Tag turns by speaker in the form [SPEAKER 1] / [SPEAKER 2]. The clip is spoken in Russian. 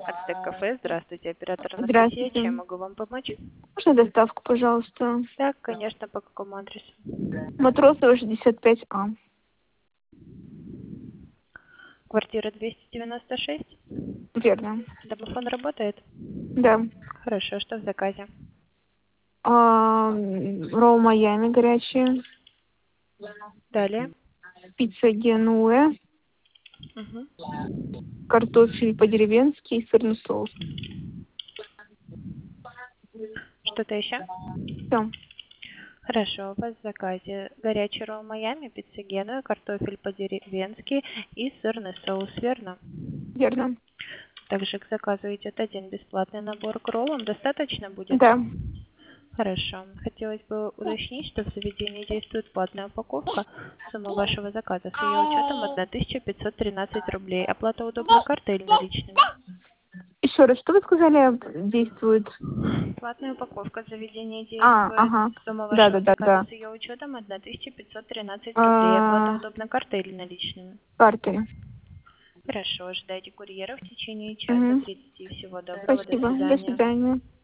[SPEAKER 1] Ацтек кафе, здравствуйте, оператор Анастасия,
[SPEAKER 2] Здравствуйте.
[SPEAKER 1] чем могу вам помочь?
[SPEAKER 2] Можно доставку, пожалуйста?
[SPEAKER 1] Так, конечно, по какому адресу?
[SPEAKER 2] Матросова, 65А.
[SPEAKER 1] Квартира 296.
[SPEAKER 2] Верно.
[SPEAKER 1] Домофон работает?
[SPEAKER 2] Да.
[SPEAKER 1] Хорошо, что в заказе?
[SPEAKER 2] Ролл Майами горячие.
[SPEAKER 1] Далее.
[SPEAKER 2] Пицца Генуэ.
[SPEAKER 1] Мгм.
[SPEAKER 2] Картофель по-деревенски и сырный соус.
[SPEAKER 1] Что-то еще?
[SPEAKER 2] Все.
[SPEAKER 1] Хорошо, у вас в заказе горячий ролл Майами, пицца Генуя, картофель по-деревенски и сырный соус, верно?
[SPEAKER 2] Верно.
[SPEAKER 1] Также к заказу идет один бесплатный набор к роллам. Достаточно будет?
[SPEAKER 2] Да.
[SPEAKER 1] Хорошо. Хотелось бы уточнить, что в заведении действует платная упаковка. Сумма вашего заказа с ее учетом 1513 рублей. Оплата удобной картой или наличными?
[SPEAKER 2] Еще раз, что вы сказали, действует?
[SPEAKER 1] Платная упаковка в заведении действует.
[SPEAKER 2] Ага.
[SPEAKER 1] Сумма
[SPEAKER 2] Да,
[SPEAKER 1] вашего
[SPEAKER 2] да, да,
[SPEAKER 1] заказа
[SPEAKER 2] да.
[SPEAKER 1] с ее учетом 1513 рублей. Оплата удобной картой или наличными?
[SPEAKER 2] Картой.
[SPEAKER 1] Хорошо. Ожидайте курьера в течение часа
[SPEAKER 2] Угу.
[SPEAKER 1] 30. Всего доброго. До
[SPEAKER 2] Спасибо. До
[SPEAKER 1] свидания.
[SPEAKER 2] свидания.